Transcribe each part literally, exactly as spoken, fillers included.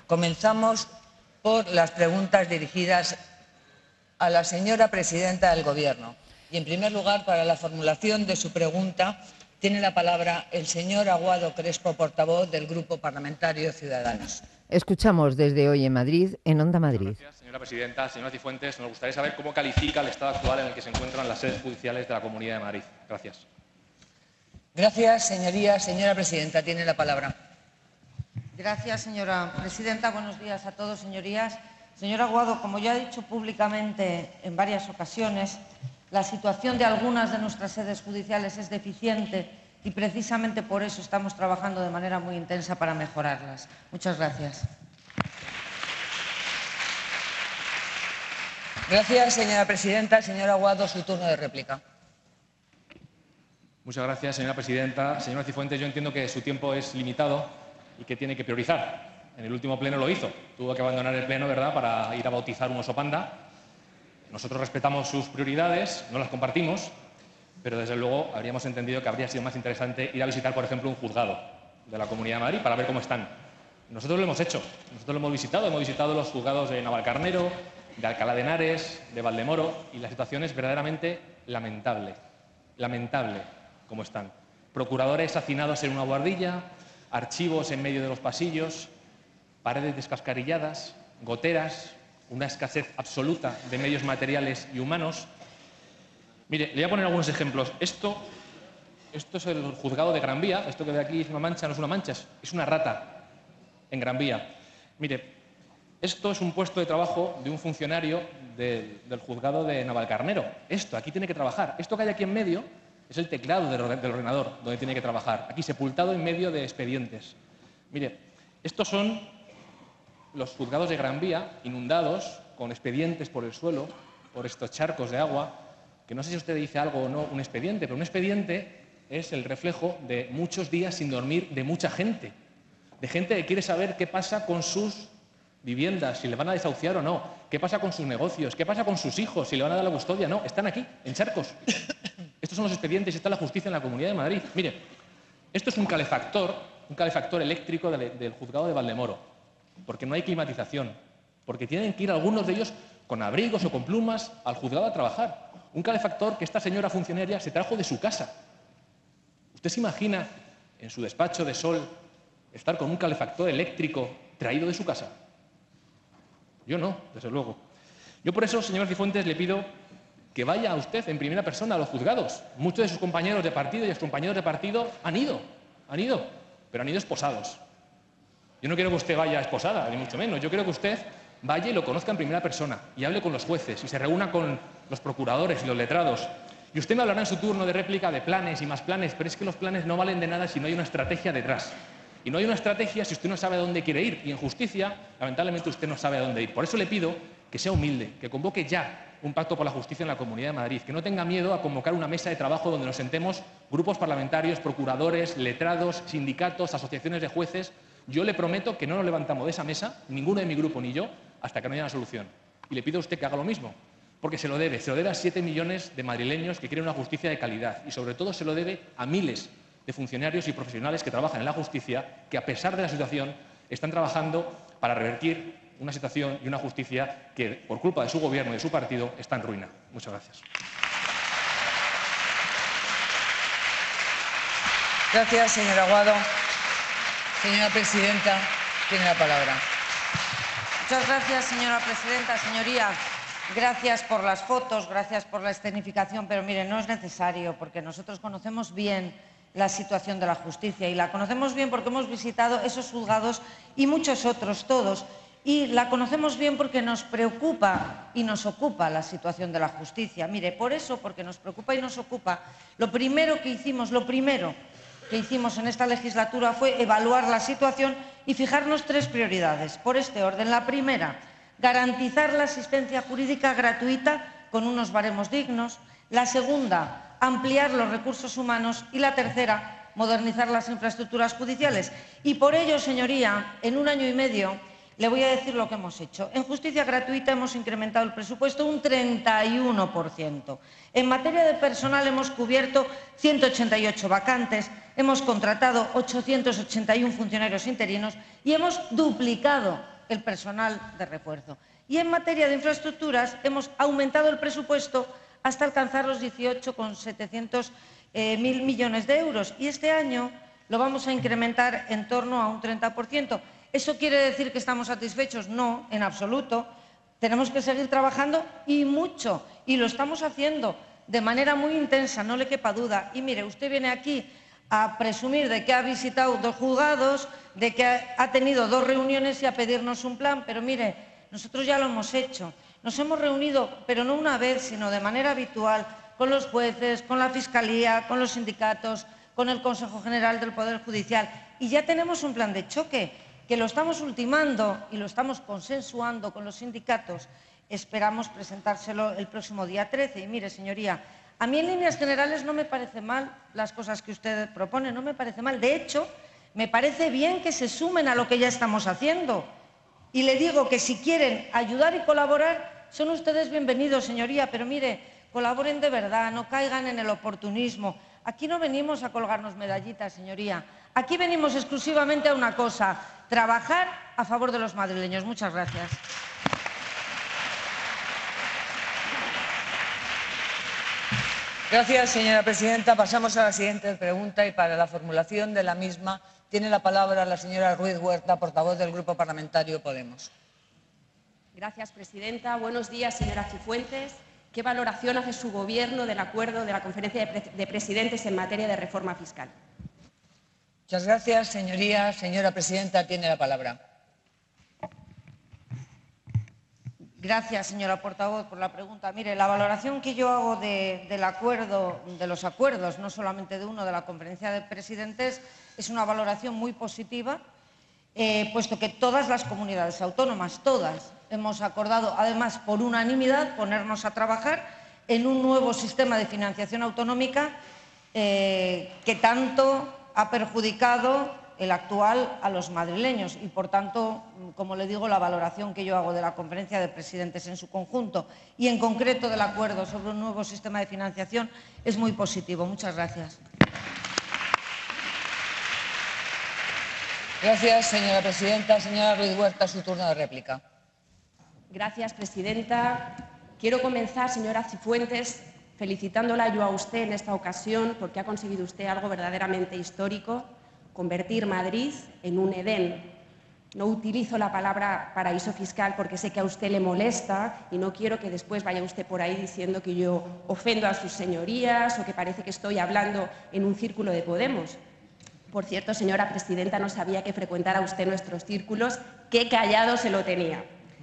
Comenzamos por las preguntas dirigidas a la señora presidenta del Gobierno. Y, en primer lugar, para la formulación de su pregunta, tiene la palabra el señor Aguado Crespo, portavoz del Grupo Parlamentario Ciudadanos. Escuchamos desde Hoy en Madrid, en Onda Madrid. Muchas gracias, señora presidenta. Señora Cifuentes, nos gustaría saber cómo califica el estado actual en el que se encuentran las sedes judiciales de la Comunidad de Madrid. Gracias. Gracias, señoría. Señora presidenta, tiene la palabra. Gracias, señora presidenta. Buenos días a todos, señorías. Señor Aguado, como ya he dicho públicamente en varias ocasiones, la situación de algunas de nuestras sedes judiciales es deficiente y precisamente por eso estamos trabajando de manera muy intensa para mejorarlas. Muchas gracias. Gracias, señora presidenta. Señor Aguado, su turno de réplica. Muchas gracias, señora presidenta. Señora Cifuentes, yo entiendo que su tiempo es limitado y que tiene que priorizar. En el último pleno lo hizo. Tuvo que abandonar el pleno, ¿verdad?, para ir a bautizar un oso panda. Nosotros respetamos sus prioridades, no las compartimos, pero desde luego habríamos entendido que habría sido más interesante ir a visitar, por ejemplo, un juzgado de la Comunidad de Madrid para ver cómo están. Nosotros lo hemos hecho, nosotros lo hemos visitado, hemos visitado los juzgados de Navalcarnero, de Alcalá de Henares, de Valdemoro, y la situación es verdaderamente lamentable, lamentable como están. Procuradores hacinados en una buhardilla, archivos en medio de los pasillos, paredes descascarilladas, goteras, una escasez absoluta de medios materiales y humanos. Mire, le voy a poner algunos ejemplos. Esto, esto es el juzgado de Gran Vía. Esto que ve aquí es una mancha, no es una mancha, es una rata en Gran Vía. Mire, esto es un puesto de trabajo de un funcionario de, del juzgado de Navalcarnero. Esto, aquí tiene que trabajar. Esto que hay aquí en medio es el teclado del, del ordenador donde tiene que trabajar. Aquí sepultado en medio de expedientes. Mire, estos son los juzgados de Gran Vía inundados con expedientes por el suelo, por estos charcos de agua, que no sé si usted dice algo o no, un expediente, pero un expediente es el reflejo de muchos días sin dormir de mucha gente, de gente que quiere saber qué pasa con sus viviendas, si le van a desahuciar o no, qué pasa con sus negocios, qué pasa con sus hijos, si le van a dar la custodia. No, están aquí, en charcos. Estos son los expedientes y está la justicia en la Comunidad de Madrid. Mire, esto es un calefactor, un calefactor eléctrico de, del juzgado de Valdemoro, porque no hay climatización, porque tienen que ir algunos de ellos con abrigos o con plumas al juzgado a trabajar. Un calefactor que esta señora funcionaria se trajo de su casa. ¿Usted se imagina en su despacho de sol estar con un calefactor eléctrico traído de su casa? Yo no, desde luego. Yo por eso, señor Cifuentes, le pido que vaya a usted en primera persona a los juzgados. Muchos de sus compañeros de partido y excompañeros de partido han ido, han ido, pero han ido esposados. Yo no quiero que usted vaya esposada, ni mucho menos. Yo quiero que usted vaya y lo conozca en primera persona y hable con los jueces y se reúna con los procuradores y los letrados. Y usted me hablará en su turno de réplica de planes y más planes, pero es que los planes no valen de nada si no hay una estrategia detrás. Y no hay una estrategia si usted no sabe a dónde quiere ir. Y en justicia, lamentablemente, usted no sabe a dónde ir. Por eso le pido que sea humilde, que convoque ya un pacto por la justicia en la Comunidad de Madrid, que no tenga miedo a convocar una mesa de trabajo donde nos sentemos grupos parlamentarios, procuradores, letrados, sindicatos, asociaciones de jueces. Yo le prometo que no nos levantamos de esa mesa, ninguno de mi grupo ni yo, hasta que no haya una solución. Y le pido a usted que haga lo mismo, porque se lo debe, se lo debe a siete millones de madrileños que quieren una justicia de calidad y, sobre todo, se lo debe a miles de funcionarios y profesionales que trabajan en la justicia, que, a pesar de la situación, están trabajando para revertir una situación y una justicia que, por culpa de su gobierno y de su partido, está en ruina. Muchas gracias. Gracias, señor Aguado. Señora presidenta, tiene la palabra. Muchas gracias, señora presidenta. Señoría, gracias por las fotos, gracias por la escenificación, pero mire, no es necesario, porque nosotros conocemos bien la situación de la justicia y la conocemos bien porque hemos visitado esos juzgados y muchos otros, todos, y la conocemos bien porque nos preocupa y nos ocupa la situación de la justicia. Mire, por eso, porque nos preocupa y nos ocupa, lo primero que hicimos, lo primero que hicimos en esta legislatura fue evaluar la situación y fijarnos tres prioridades. Por este orden, la primera, garantizar la asistencia jurídica gratuita con unos baremos dignos. La segunda, ampliar los recursos humanos. Y la tercera, modernizar las infraestructuras judiciales. Y por ello, señoría, en un año y medio le voy a decir lo que hemos hecho. En justicia gratuita hemos incrementado el presupuesto un treinta y uno por ciento. En materia de personal hemos cubierto ciento ochenta y ocho vacantes, hemos contratado ochocientos ochenta y uno funcionarios interinos y hemos duplicado el personal de refuerzo. Y en materia de infraestructuras hemos aumentado el presupuesto hasta alcanzar los dieciocho coma setecientos mil millones de euros. Y este año lo vamos a incrementar en torno a un treinta por ciento. ¿Eso quiere decir que estamos satisfechos? No, en absoluto. Tenemos que seguir trabajando y mucho. Y lo estamos haciendo de manera muy intensa, no le quepa duda. Y mire, usted viene aquí a presumir de que ha visitado dos juzgados, de que ha tenido dos reuniones y a pedirnos un plan, pero mire, nosotros ya lo hemos hecho. Nos hemos reunido, pero no una vez, sino de manera habitual, con los jueces, con la Fiscalía, con los sindicatos, con el Consejo General del Poder Judicial. Y ya tenemos un plan de choque, que lo estamos ultimando y lo estamos consensuando con los sindicatos. Esperamos presentárselo el próximo día trece. Y mire, señoría, a mí en líneas generales no me parece mal las cosas que usted propone, no me parece mal. De hecho, me parece bien que se sumen a lo que ya estamos haciendo. Y le digo que si quieren ayudar y colaborar, son ustedes bienvenidos, señoría. Pero mire, colaboren de verdad, no caigan en el oportunismo. Aquí no venimos a colgarnos medallitas, señoría. Aquí venimos exclusivamente a una cosa, trabajar a favor de los madrileños. Muchas gracias. Gracias, señora presidenta. Pasamos a la siguiente pregunta y para la formulación de la misma tiene la palabra la señora Ruiz Huerta, portavoz del Grupo Parlamentario Podemos. Gracias, presidenta. Buenos días, señora Cifuentes. ¿Qué valoración hace su Gobierno del acuerdo de la Conferencia de, Pre de Presidentes en materia de reforma fiscal? Muchas gracias, señoría. Señora presidenta, tiene la palabra. Gracias, señora portavoz, por la pregunta. Mire, la valoración que yo hago de, del acuerdo, de los acuerdos, no solamente de uno, de la Conferencia de Presidentes, es una valoración muy positiva, eh, puesto que todas las comunidades autónomas, todas, hemos acordado, además por unanimidad, ponernos a trabajar en un nuevo sistema de financiación autonómica eh, que tanto ha perjudicado el actual a los madrileños y, por tanto, como le digo, la valoración que yo hago de la Conferencia de Presidentes en su conjunto y, en concreto, del acuerdo sobre un nuevo sistema de financiación es muy positivo. Muchas gracias. Gracias, señora presidenta. Señora Ruiz Huerta, su turno de réplica. Gracias, presidenta. Quiero comenzar, señora Cifuentes, felicitándola yo a usted en esta ocasión porque ha conseguido usted algo verdaderamente histórico: convertir Madrid en un Edén. No utilizo la palabra paraíso fiscal porque sé que a usted le molesta y no quiero que después vaya usted por ahí diciendo que yo ofendo a sus señorías o que parece que estoy hablando en un círculo de Podemos. Por cierto, señora presidenta, no sabía que frecuentara usted nuestros círculos. Qué callado se lo tenía.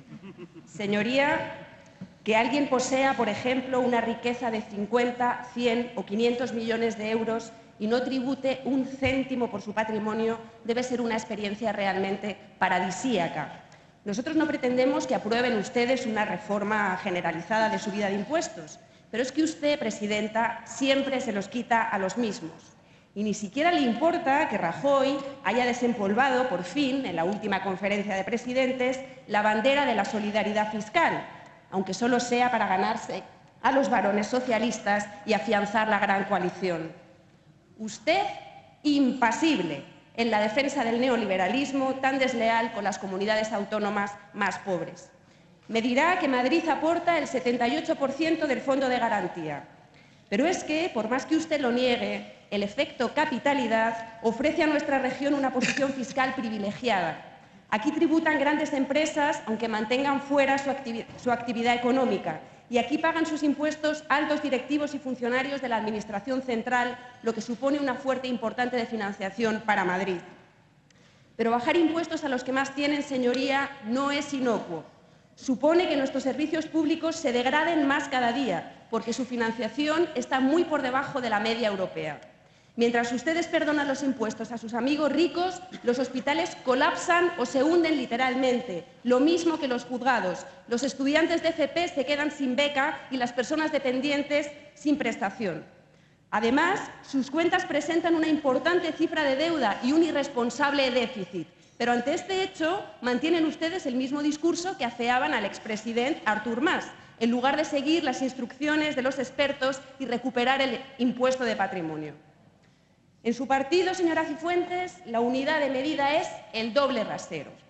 Señoría, que alguien posea, por ejemplo, una riqueza de cincuenta, cien o quinientos millones de euros y no tribute un céntimo por su patrimonio debe ser una experiencia realmente paradisíaca. Nosotros no pretendemos que aprueben ustedes una reforma generalizada de subida de impuestos, pero es que usted, presidenta, siempre se los quita a los mismos. Y ni siquiera le importa que Rajoy haya desempolvado, por fin, en la última conferencia de presidentes, la bandera de la solidaridad fiscal, aunque solo sea para ganarse a los varones socialistas y afianzar la gran coalición. Usted, impasible en la defensa del neoliberalismo tan desleal con las comunidades autónomas más pobres. Me dirá que Madrid aporta el setenta y ocho por ciento del fondo de garantía. Pero es que, por más que usted lo niegue, el efecto capitalidad ofrece a nuestra región una posición fiscal privilegiada. Aquí tributan grandes empresas, aunque mantengan fuera su, activi- su actividad económica. Y aquí pagan sus impuestos altos directivos y funcionarios de la Administración central, lo que supone una fuerte e importante de financiación para Madrid. Pero bajar impuestos a los que más tienen, señoría, no es inocuo. Supone que nuestros servicios públicos se degraden más cada día, porque su financiación está muy por debajo de la media europea. Mientras ustedes perdonan los impuestos a sus amigos ricos, los hospitales colapsan o se hunden literalmente. Lo mismo que los juzgados. Los estudiantes de F P se quedan sin beca y las personas dependientes sin prestación. Además, sus cuentas presentan una importante cifra de deuda y un irresponsable déficit. Pero ante este hecho, mantienen ustedes el mismo discurso que afeaban al expresidente Artur Mas, en lugar de seguir las instrucciones de los expertos y recuperar el impuesto de patrimonio. En su partido, señora Cifuentes, la unidad de medida es el doble rasero.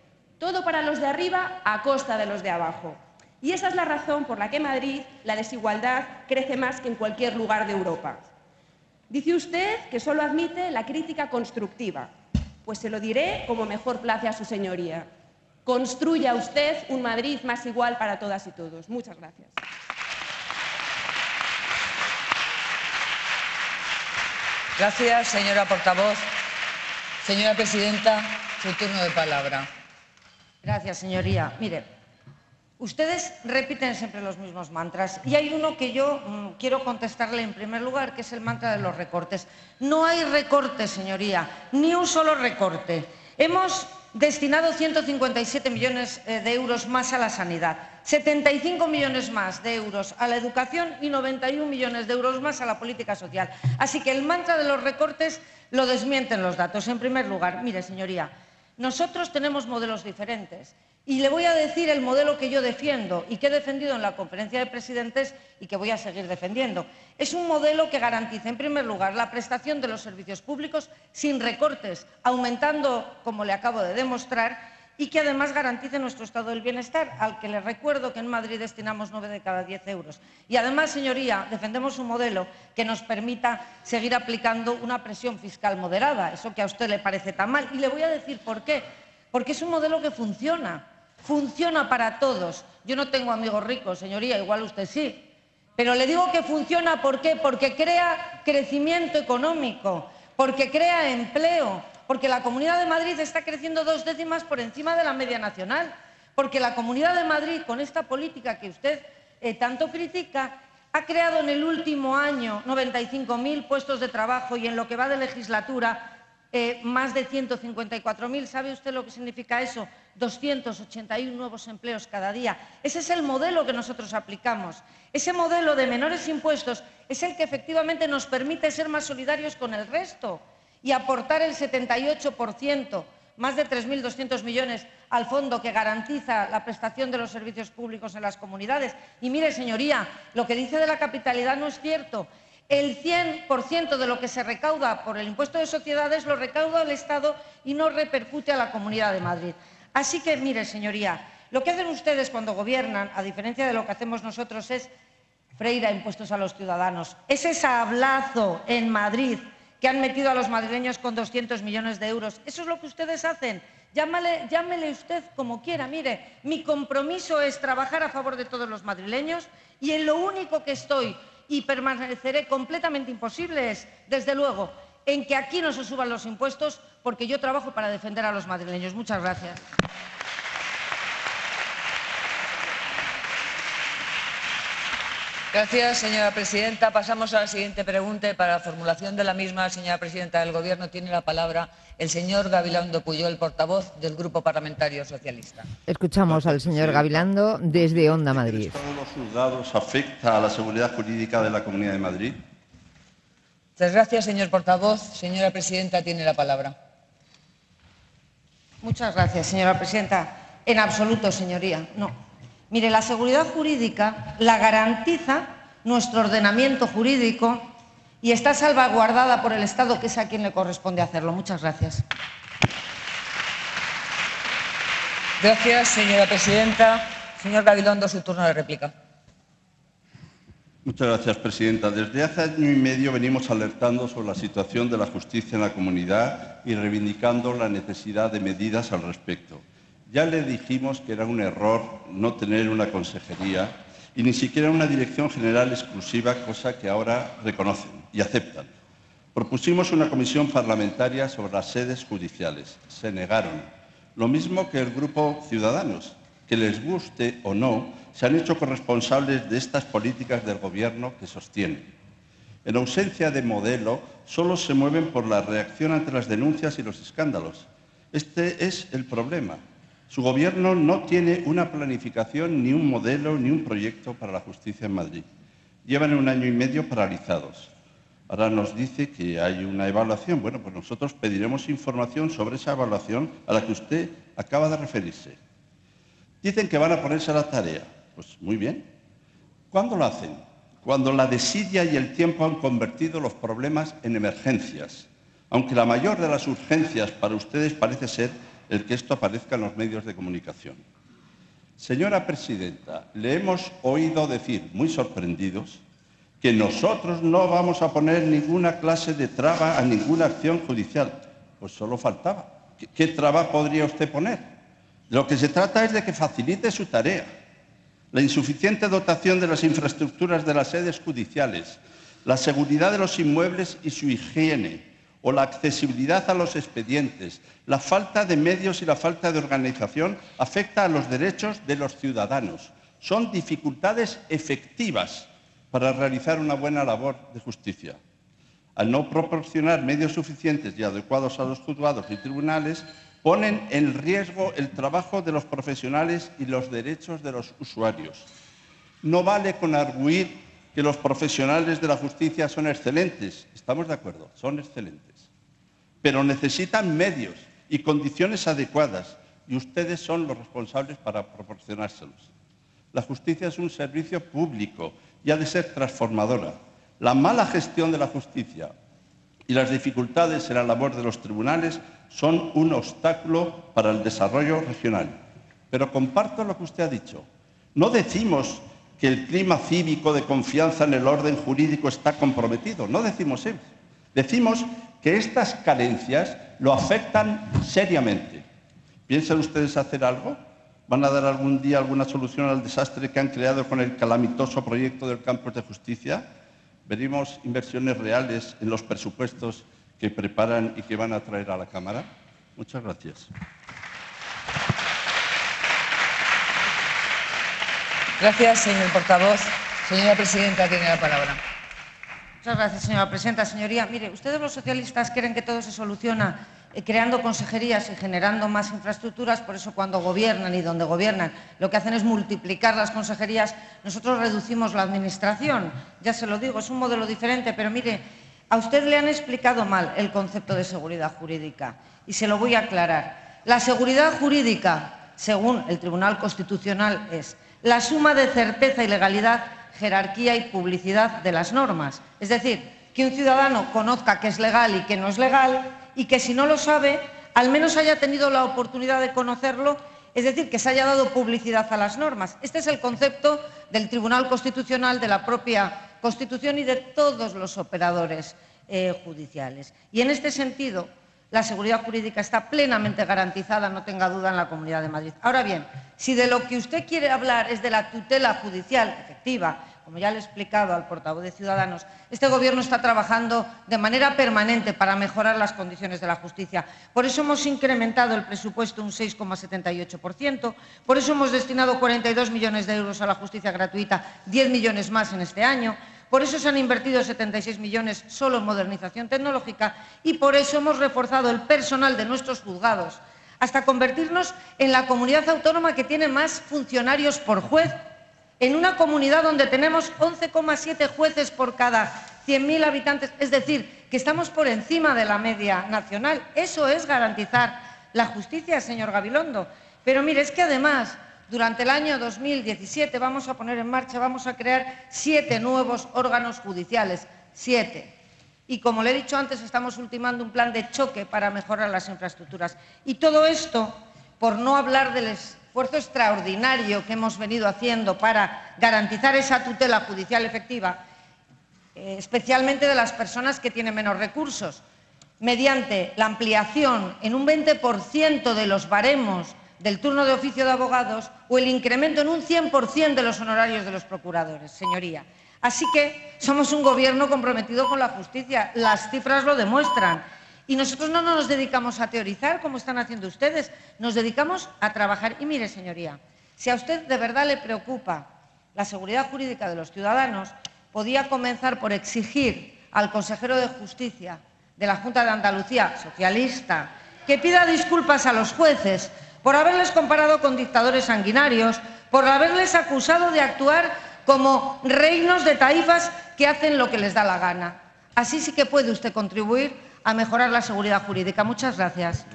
Todo para los de arriba a costa de los de abajo. Y esa es la razón por la que en Madrid la desigualdad crece más que en cualquier lugar de Europa. Dice usted que solo admite la crítica constructiva. Pues se lo diré como mejor place a su señoría. Construya usted un Madrid más igual para todas y todos. Muchas gracias. Gracias, señora portavoz. Señora presidenta, su turno de palabra. Gracias, señoría. Mire, ustedes repiten siempre los mismos mantras y hay uno que yo mmm, quiero contestarle en primer lugar, que es el mantra de los recortes. No hay recortes, señoría, ni un solo recorte. Hemos destinado ciento cincuenta y siete millones de euros más a la sanidad, setenta y cinco millones más de euros a la educación y noventa y un millones de euros más a la política social. Así que el mantra de los recortes lo desmienten los datos. En primer lugar, mire, señoría, nosotros tenemos modelos diferentes y le voy a decir el modelo que yo defiendo y que he defendido en la conferencia de presidentes y que voy a seguir defendiendo. Es un modelo que garantiza, en primer lugar, la prestación de los servicios públicos sin recortes, aumentando, como le acabo de demostrar, y que además garantice nuestro estado del bienestar, al que le recuerdo que en Madrid destinamos nueve de cada diez euros. Y además, señoría, defendemos un modelo que nos permita seguir aplicando una presión fiscal moderada, eso que a usted le parece tan mal. Y le voy a decir por qué. Porque es un modelo que funciona, funciona para todos. Yo no tengo amigos ricos, señoría, igual usted sí. Pero le digo que funciona, ¿por qué? Porque crea crecimiento económico, porque crea empleo, porque la Comunidad de Madrid está creciendo dos décimas por encima de la media nacional, porque la Comunidad de Madrid, con esta política que usted eh, tanto critica, ha creado en el último año noventa y cinco mil puestos de trabajo y en lo que va de legislatura eh, más de ciento cincuenta y cuatro mil. ¿Sabe usted lo que significa eso? doscientos ochenta y uno nuevos empleos cada día. Ese es el modelo que nosotros aplicamos. Ese modelo de menores impuestos es el que efectivamente nos permite ser más solidarios con el resto y aportar el setenta y ocho por ciento, más de tres mil doscientos millones, al fondo que garantiza la prestación de los servicios públicos en las comunidades. Y mire, señoría, lo que dice de la capitalidad no es cierto. El cien por ciento de lo que se recauda por el impuesto de sociedades lo recauda el Estado y no repercute a la Comunidad de Madrid. Así que, mire, señoría, lo que hacen ustedes cuando gobiernan, a diferencia de lo que hacemos nosotros, es freír a impuestos a los ciudadanos. Ese sablazo en Madrid que han metido a los madrileños con doscientos millones de euros. Eso es lo que ustedes hacen. Llámale, llámele usted como quiera. Mire, mi compromiso es trabajar a favor de todos los madrileños y en lo único que estoy y permaneceré completamente imposible es, desde luego, en que aquí no se suban los impuestos, porque yo trabajo para defender a los madrileños. Muchas gracias. Gracias, señora presidenta. Pasamos a la siguiente pregunta. Para la formulación de la misma, señora presidenta del Gobierno, tiene la palabra el señor Gabilondo Puyol, portavoz del Grupo Parlamentario Socialista. Escuchamos al señor Gabilondo desde Onda Madrid. ¿El estado de los juzgados afecta a la seguridad jurídica de la Comunidad de Madrid? Muchas gracias, señor portavoz. Señora presidenta, tiene la palabra. Muchas gracias, señora presidenta. En absoluto, señoría, no. Mire, la seguridad jurídica la garantiza nuestro ordenamiento jurídico y está salvaguardada por el Estado, que es a quien le corresponde hacerlo. Muchas gracias. Gracias, señora presidenta. Señor Gabilondo, su turno de réplica. Muchas gracias, presidenta. Desde hace año y medio venimos alertando sobre la situación de la justicia en la comunidad y reivindicando la necesidad de medidas al respecto. Ya le dijimos que era un error no tener una consejería y ni siquiera una dirección general exclusiva, cosa que ahora reconocen y aceptan. Propusimos una comisión parlamentaria sobre las sedes judiciales. Se negaron. Lo mismo que el Grupo Ciudadanos, que les guste o no, se han hecho corresponsables de estas políticas del Gobierno que sostienen. En ausencia de modelo, solo se mueven por la reacción ante las denuncias y los escándalos. Este es el problema. Su Gobierno no tiene una planificación, ni un modelo, ni un proyecto para la justicia en Madrid. Llevan un año y medio paralizados. Ahora nos dice que hay una evaluación. Bueno, pues nosotros pediremos información sobre esa evaluación a la que usted acaba de referirse. Dicen que van a ponerse a la tarea. Pues muy bien. ¿Cuándo lo hacen? Cuando la desidia y el tiempo han convertido los problemas en emergencias. Aunque la mayor de las urgencias para ustedes parece ser el que esto aparezca en los medios de comunicación. Señora presidenta, le hemos oído decir, muy sorprendidos, que nosotros no vamos a poner ninguna clase de traba a ninguna acción judicial. Pues solo faltaba. ¿Qué, qué traba podría usted poner? Lo que se trata es de que facilite su tarea. La insuficiente dotación de las infraestructuras de las sedes judiciales, la seguridad de los inmuebles y su higiene, o la accesibilidad a los expedientes, la falta de medios y la falta de organización afecta a los derechos de los ciudadanos. Son dificultades efectivas para realizar una buena labor de justicia. Al no proporcionar medios suficientes y adecuados a los juzgados y tribunales, ponen en riesgo el trabajo de los profesionales y los derechos de los usuarios. No vale con arguir que los profesionales de la justicia son excelentes. Estamos de acuerdo, son excelentes. Pero necesitan medios y condiciones adecuadas, y ustedes son los responsables para proporcionárselos. La justicia es un servicio público y ha de ser transformadora. La mala gestión de la justicia y las dificultades en la labor de los tribunales son un obstáculo para el desarrollo regional. Pero comparto lo que usted ha dicho. No decimos que el clima cívico de confianza en el orden jurídico está comprometido. No decimos eso. Decimos que estas carencias lo afectan seriamente. ¿Piensan ustedes hacer algo? ¿Van a dar algún día alguna solución al desastre que han creado con el calamitoso proyecto del Campos de Justicia? ¿Veremos inversiones reales en los presupuestos que preparan y que van a traer a la Cámara? Muchas gracias. Gracias, señor portavoz. Señora presidenta, tiene la palabra. Muchas gracias, señora presidenta. Señoría, mire, ustedes los socialistas creen que todo se soluciona eh, creando consejerías y generando más infraestructuras, por eso cuando gobiernan y donde gobiernan lo que hacen es multiplicar las consejerías. Nosotros reducimos la administración, ya se lo digo, es un modelo diferente, pero mire, a usted le han explicado mal el concepto de seguridad jurídica y se lo voy a aclarar. La seguridad jurídica, según el Tribunal Constitucional, es la suma de certeza y legalidad, jerarquía y publicidad de las normas. Es decir, que un ciudadano conozca qué es legal y qué no es legal y que si no lo sabe, al menos haya tenido la oportunidad de conocerlo, es decir, que se haya dado publicidad a las normas. Este es el concepto del Tribunal Constitucional, de la propia Constitución y de todos los operadores eh, judiciales. Y en este sentido, la seguridad jurídica está plenamente garantizada, no tenga duda, en la Comunidad de Madrid. Ahora bien, si de lo que usted quiere hablar es de la tutela judicial efectiva, como ya le he explicado al portavoz de Ciudadanos, este Gobierno está trabajando de manera permanente para mejorar las condiciones de la justicia. Por eso hemos incrementado el presupuesto un seis coma setenta y ocho por ciento, por eso hemos destinado cuarenta y dos millones de euros a la justicia gratuita, diez millones más en este año. Por eso se han invertido setenta y seis millones solo en modernización tecnológica y por eso hemos reforzado el personal de nuestros juzgados, hasta convertirnos en la comunidad autónoma que tiene más funcionarios por juez, en una comunidad donde tenemos once coma siete jueces por cada cien mil habitantes, es decir, que estamos por encima de la media nacional. Eso es garantizar la justicia, señor Gabilondo. Pero mire, es que además, durante el año dos mil diecisiete vamos a poner en marcha, vamos a crear siete nuevos órganos judiciales, siete. Y como le he dicho antes, estamos ultimando un plan de choque para mejorar las infraestructuras. Y todo esto, por no hablar del esfuerzo extraordinario que hemos venido haciendo para garantizar esa tutela judicial efectiva, eh, especialmente de las personas que tienen menos recursos, mediante la ampliación en un veinte por ciento de los baremos del turno de oficio de abogados o el incremento en un cien por ciento de los honorarios de los procuradores, señoría. Así que somos un Gobierno comprometido con la justicia, las cifras lo demuestran. Y nosotros no nos dedicamos a teorizar como están haciendo ustedes, nos dedicamos a trabajar. Y mire, señoría, si a usted de verdad le preocupa la seguridad jurídica de los ciudadanos, podía comenzar por exigir al consejero de Justicia de la Junta de Andalucía, socialista, que pida disculpas a los jueces por haberles comparado con dictadores sanguinarios, por haberles acusado de actuar como reinos de taifas que hacen lo que les da la gana. Así sí que puede usted contribuir a mejorar la seguridad jurídica. Muchas gracias.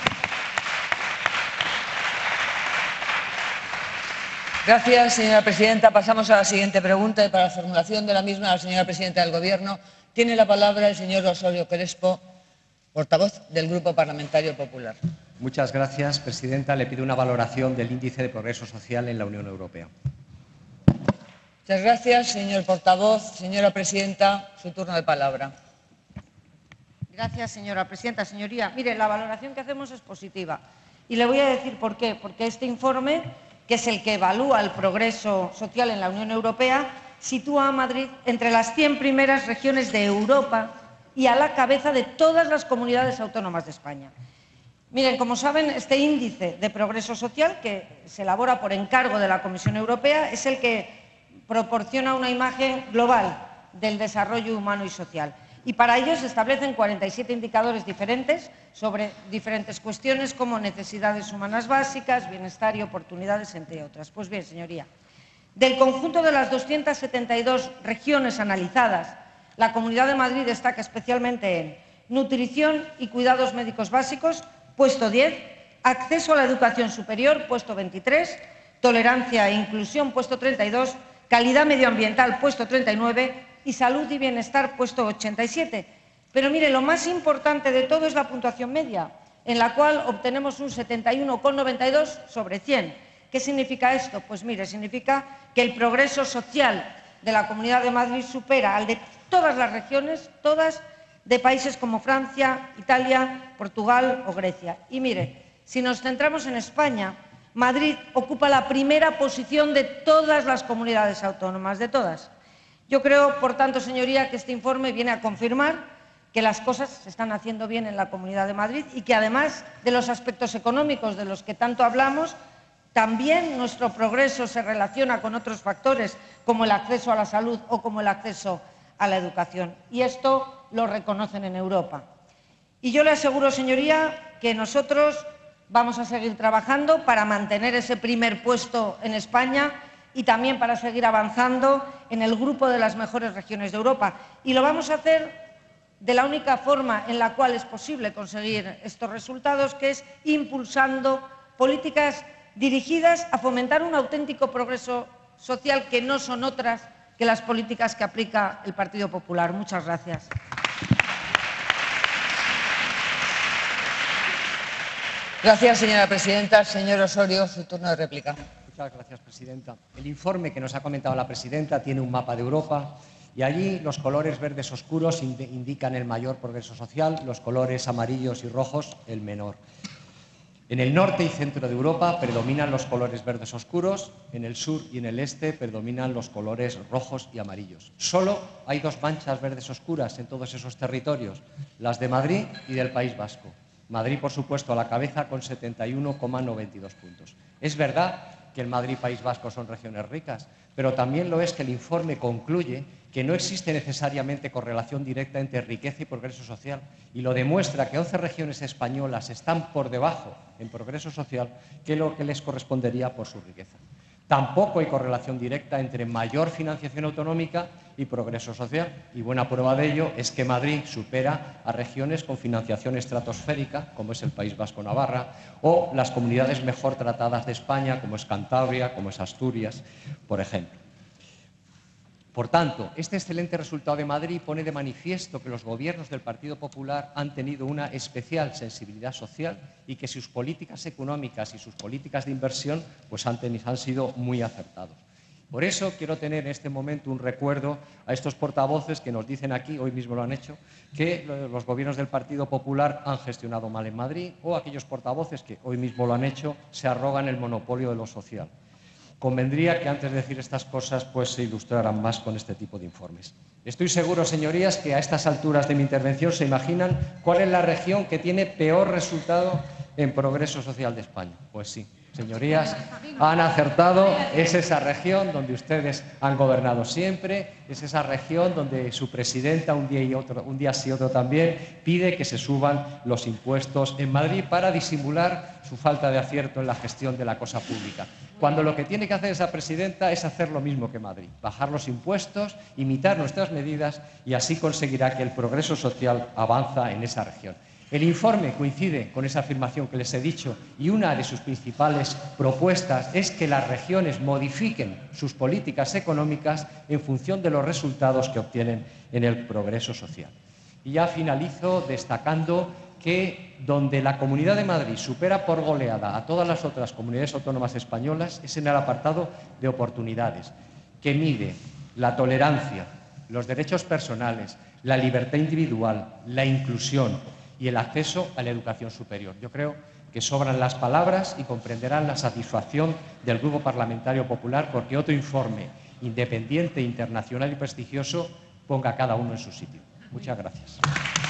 Gracias, señora presidenta. Pasamos a la siguiente pregunta y para la formulación de la misma a la señora presidenta del Gobierno tiene la palabra el señor Osorio Crespo, portavoz del Grupo Parlamentario Popular. Muchas gracias, presidenta. Le pido una valoración del índice de progreso social en la Unión Europea. Muchas gracias, señor portavoz. Señora presidenta, su turno de palabra. Gracias, señora presidenta. Señoría, mire, la valoración que hacemos es positiva. Y le voy a decir por qué. Porque este informe, que es el que evalúa el progreso social en la Unión Europea, sitúa a Madrid entre las cien primeras regiones de Europa y a la cabeza de todas las comunidades autónomas de España. Miren, como saben, este índice de progreso social, que se elabora por encargo de la Comisión Europea, es el que proporciona una imagen global del desarrollo humano y social. Y para ello se establecen cuarenta y siete indicadores diferentes sobre diferentes cuestiones como necesidades humanas básicas, bienestar y oportunidades, entre otras. Pues bien, señoría, del conjunto de las doscientas setenta y dos regiones analizadas, la Comunidad de Madrid destaca especialmente en nutrición y cuidados médicos básicos, puesto diez, acceso a la educación superior, puesto veintitrés, tolerancia e inclusión, puesto treinta y dos, calidad medioambiental, puesto treinta y nueve, y salud y bienestar, puesto ochenta y siete. Pero mire, lo más importante de todo es la puntuación media, en la cual obtenemos un setenta y uno coma noventa y dos sobre cien. ¿Qué significa esto? Pues mire, significa que el progreso social de la Comunidad de Madrid supera al de todas las regiones, todas, de países como Francia, Italia, Portugal o Grecia. Y mire, si nos centramos en España, Madrid ocupa la primera posición de todas las comunidades autónomas, de todas. Yo creo, por tanto, señoría, que este informe viene a confirmar que las cosas se están haciendo bien en la Comunidad de Madrid y que, además de los aspectos económicos de los que tanto hablamos, también nuestro progreso se relaciona con otros factores como el acceso a la salud o como el acceso a la educación. Y esto lo reconocen en Europa. Y yo le aseguro, señoría, que nosotros vamos a seguir trabajando para mantener ese primer puesto en España y también para seguir avanzando en el grupo de las mejores regiones de Europa. Y lo vamos a hacer de la única forma en la cual es posible conseguir estos resultados, que es impulsando políticas dirigidas a fomentar un auténtico progreso social, que no son otras que las políticas que aplica el Partido Popular. Muchas gracias. Gracias, señora presidenta. Señor Osorio, su turno de réplica. Muchas gracias, presidenta. El informe que nos ha comentado la presidenta tiene un mapa de Europa y allí los colores verdes oscuros indican el mayor progreso social, los colores amarillos y rojos el menor. En el norte y centro de Europa predominan los colores verdes oscuros, en el sur y en el este predominan los colores rojos y amarillos. Solo hay dos manchas verdes oscuras en todos esos territorios, las de Madrid y del País Vasco. Madrid, por supuesto, a la cabeza con setenta y uno coma noventa y dos puntos. Es verdad que el Madrid y País Vasco son regiones ricas, pero también lo es que el informe concluye que no existe necesariamente correlación directa entre riqueza y progreso social, y lo demuestra que once regiones españolas están por debajo en progreso social que lo que les correspondería por su riqueza. Tampoco hay correlación directa entre mayor financiación autonómica y progreso social, y buena prueba de ello es que Madrid supera a regiones con financiación estratosférica, como es el País Vasco-Navarra, o las comunidades mejor tratadas de España, como es Cantabria, como es Asturias, por ejemplo. Por tanto, este excelente resultado de Madrid pone de manifiesto que los gobiernos del Partido Popular han tenido una especial sensibilidad social y que sus políticas económicas y sus políticas de inversión pues han, tenido, han sido muy acertados. Por eso quiero tener en este momento un recuerdo a estos portavoces que nos dicen aquí, hoy mismo lo han hecho, que los gobiernos del Partido Popular han gestionado mal en Madrid, o aquellos portavoces que hoy mismo lo han hecho se arrogan el monopolio de lo social. Convendría que antes de decir estas cosas pues se ilustraran más con este tipo de informes. Estoy seguro, señorías, que a estas alturas de mi intervención se imaginan cuál es la región que tiene peor resultado en progreso social de España. Pues sí, señorías, han acertado. Es esa región donde ustedes han gobernado siempre, es esa región donde su presidenta, un día y otro, un día sí otro también, pide que se suban los impuestos en Madrid para disimular su falta de acierto en la gestión de la cosa pública. Cuando lo que tiene que hacer esa presidenta es hacer lo mismo que Madrid, bajar los impuestos, imitar nuestras medidas, y así conseguirá que el progreso social avanza en esa región. El informe coincide con esa afirmación que les he dicho, y una de sus principales propuestas es que las regiones modifiquen sus políticas económicas en función de los resultados que obtienen en el progreso social. Y ya finalizo destacando que donde la Comunidad de Madrid supera por goleada a todas las otras comunidades autónomas españolas es en el apartado de oportunidades, que mide la tolerancia, los derechos personales, la libertad individual, la inclusión y el acceso a la educación superior. Yo creo que sobran las palabras y comprenderán la satisfacción del Grupo Parlamentario Popular porque otro informe independiente, internacional y prestigioso ponga a cada uno en su sitio. Muchas gracias.